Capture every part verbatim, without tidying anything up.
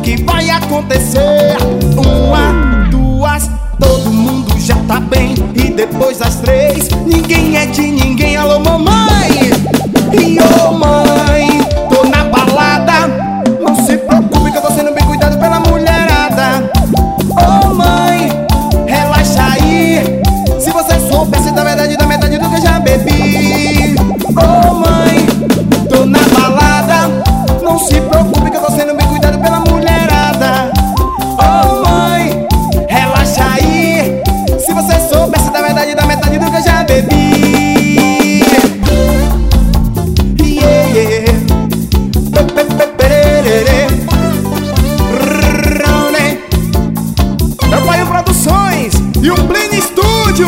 que vai acontecer. Uma, duas, todo mundo já tá bem. E depois das três, ninguém é de ninguém. Alô mamãe, e ô mãe, tô na balada. Não se preocupe que eu tô sendo bem cuidado pela mulherada. Ô mãe, relaxa aí. Se você soubesse da verdade, da metade do que eu já bebi. Ô mãe, tô na balada. Não se preocupe que eu tô sendo bem cuidado pela mulherada. Ô mãe, relaxa aí. Se você soubesse da verdade, da metade do que eu já bebi. Yeah, yeah. Trabalho Produções e o Plínio Estúdio.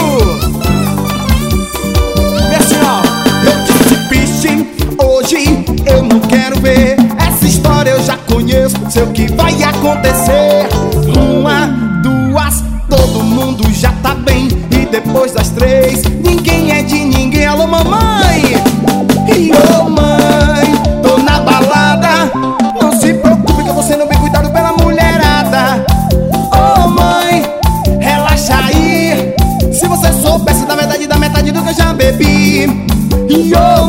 E assim, ó, eu disse piche, hoje eu não quero ver. Essa história eu já conheço, sei o que vai acontecer. Uma, duas, todo mundo já tá bem. E depois das três, ninguém é de ninguém. Alô mamãe, e ô mãe, tô na balada. Não se preocupe que eu tô sendo bem cuidado pela mulherada. Ô mãe, relaxa aí. Se você soubesse da verdade, da metade do que eu já bebi. E ô